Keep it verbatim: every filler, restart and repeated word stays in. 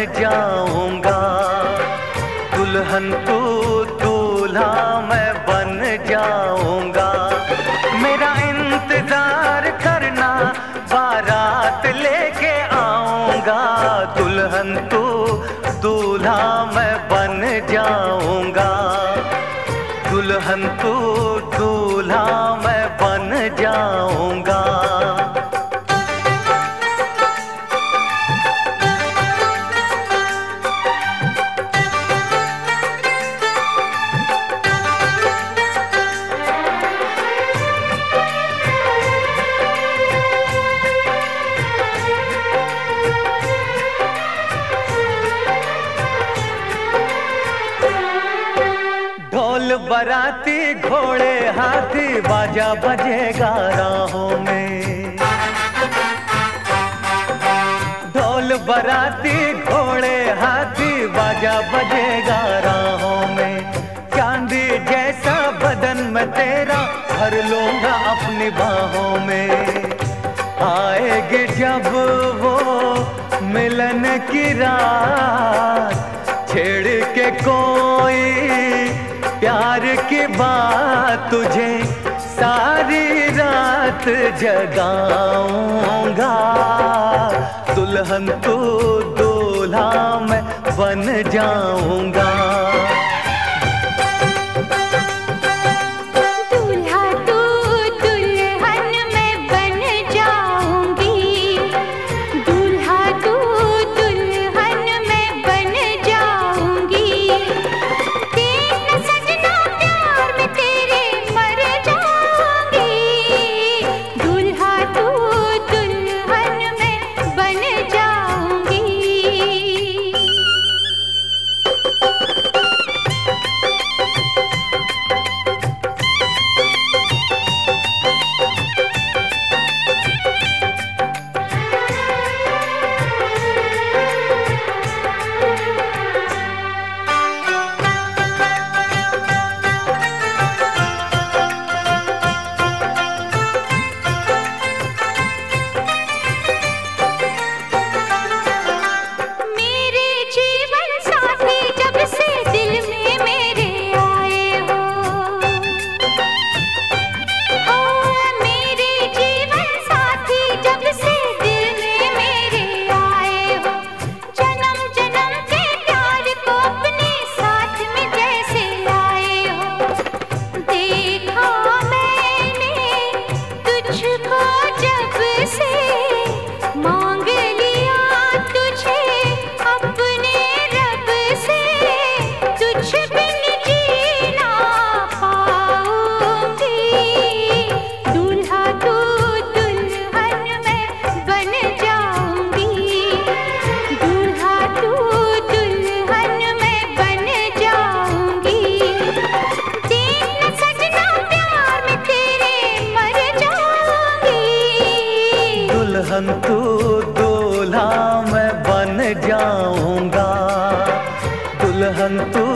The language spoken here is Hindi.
जाऊंगा। दुल्हन तू दूल्हा मैं बन जाऊंगा। मेरा इंतजार करना बारात लेके आऊंगा। दुल्हन तू दूल्हा मैं बन जाऊंगा। दुल्हन तू दूल्हा मैं बन जाऊंगा। ढोल बराती घोड़े हाथी बाजा बजेगा राहों में। ढोल बराती घोड़े हाथी बाजा बजेगा राहों में। चांदी जैसा बदन में तेरा भर लूंगा अपनी बाहों में। आएगी जब वो मिलन की रात, छेड़ के कोई प्यार की बात, तुझे सारी रात जगाऊंगा। दुल्हन तू दूल्हा मैं बन जाऊंगा। दुल्हन तू दूल्हा मैं बन जाऊंगा। दुल्हन तू